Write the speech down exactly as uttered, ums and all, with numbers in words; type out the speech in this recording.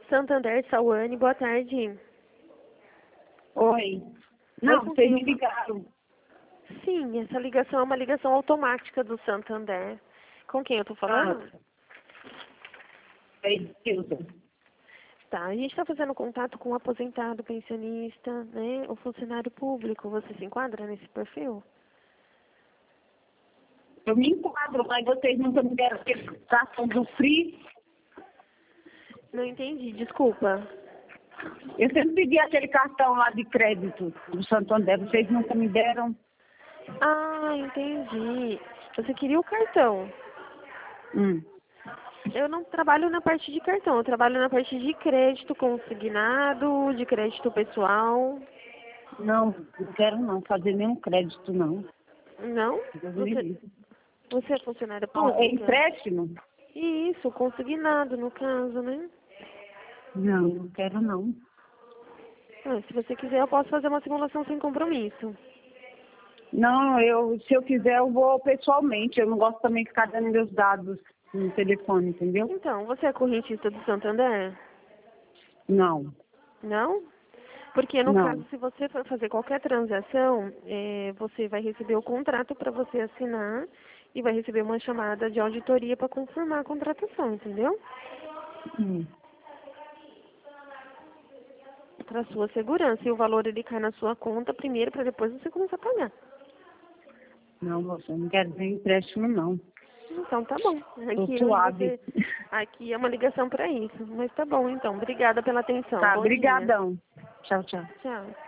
Santander, Sauane, boa tarde. Oi. Não, Oi, vocês me ligaram. Sim, essa ligação é uma ligação automática do Santander. Com quem eu tô falando? Ah, é Ilza. Tá, a gente está fazendo contato com o aposentado, pensionista, né, o funcionário público. Você se enquadra nesse perfil? Eu me enquadro, mas vocês nunca me deram aquele cartão do Free. Não entendi, desculpa. Eu sempre pedi aquele cartão lá de crédito do Santander, vocês nunca me deram. Ah, entendi. Você queria o cartão. Hum. Eu não trabalho na parte de cartão, eu trabalho na parte de crédito consignado, de crédito pessoal. Não, não quero não fazer nenhum crédito, não. Não? Deus me Você, livre. você é funcionária Ah, é pública? empréstimo? Isso, consignado no caso, né? Não, não quero não. Ah, se você quiser, eu posso fazer uma simulação sem compromisso. Não, eu, se eu quiser, eu vou pessoalmente. Eu não gosto também de ficar dando meus dados no telefone, entendeu? Então, você é correntista do Santander? Não, Não? Porque no não. caso, se você for fazer qualquer transação, eh, você vai receber o contrato para você assinar e vai receber uma chamada de auditoria para confirmar a contratação, entendeu? Hum. Para sua segurança. E o valor ele cai na sua conta primeiro para depois você começar a pagar. Não, moça, eu não quero ver empréstimo, não. Então tá bom. Tô Aqui é onde suave. você. Aqui é uma ligação para isso. Mas tá bom então. Obrigada pela atenção. Tá, Bom dia. brigadão. Tchau, tchau. Tchau.